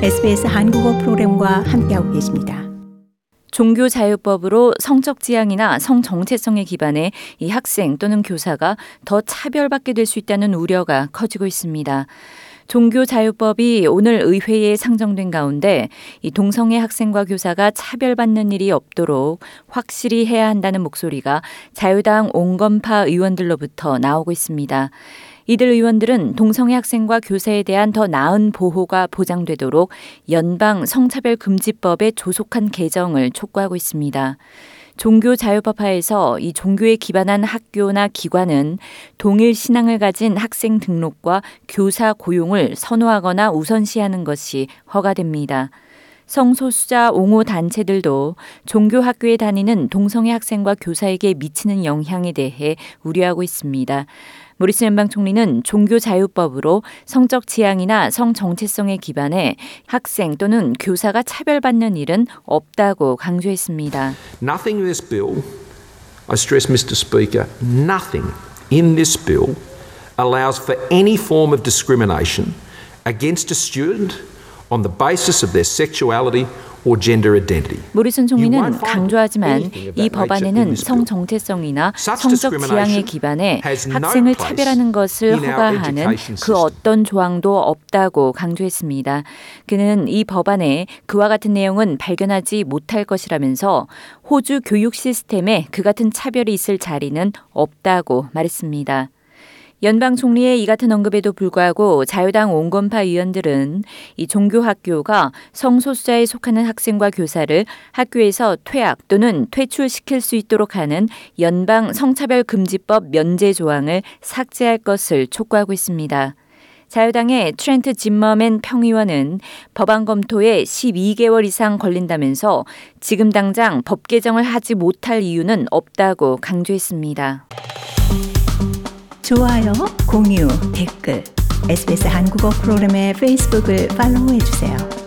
SBS 한국어 프로그램과 함께하고 계십니다. 종교자유법으로 성적 지향이나 성 정체성에 기반해 이 학생 또는 교사가 더 차별받게 될 수 있다는 우려가 커지고 있습니다. 종교자유법이 오늘 의회에 상정된 가운데 이 동성애 학생과 교사가 차별받는 일이 없도록 확실히 해야 한다는 목소리가 자유당 온건파 의원들로부터 나오고 있습니다. 이들 의원들은 동성애 학생과 교사에 대한 더 나은 보호가 보장되도록 연방 성차별금지법에 조속한 개정을 촉구하고 있습니다. 종교자유법하에서 이 종교에 기반한 학교나 기관은 동일 신앙을 가진 학생 등록과 교사 고용을 선호하거나 우선시하는 것이 허가됩니다. 성소수자 옹호 단체들도 종교학교에 다니는 동성애 학생과 교사에게 미치는 영향에 대해 우려하고 있습니다. 모리슨 연방 총리는 종교자유법으로 성적 지향이나 성 정체성에 기반해 학생 또는 교사가 차별받는 일은 없다고 강조했습니다. Nothing in this bill, I stress, Mr. Speaker, nothing in this bill allows for any form of discrimination against a student on the basis of their sexuality or gender identity. 모리슨 총리는 강조하지만 이 법안에는 성 정체성이나 성적 지향에 기반해 학생을 차별하는 것을 허가하는 그 어떤 조항도 없다고 강조했습니다. 그는 이 법안에 그와 같은 내용은 발견하지 못할 것이라면서 호주 교육 시스템에 그 같은 차별이 있을 자리는 없다고 말했습니다. 연방 총리의 이 같은 언급에도 불구하고 자유당 온건파 의원들은 이 종교학교가 성소수자에 속하는 학생과 교사를 학교에서 퇴학 또는 퇴출시킬 수 있도록 하는 연방 성차별금지법 면제 조항을 삭제할 것을 촉구하고 있습니다. 자유당의 트렌트 짐머맨 평의원은 법안 검토에 12개월 이상 걸린다면서 지금 당장 법 개정을 하지 못할 이유는 없다고 강조했습니다. 좋아요, 공유, 댓글, SBS 한국어 프로그램의 페이스북을 팔로우해주세요.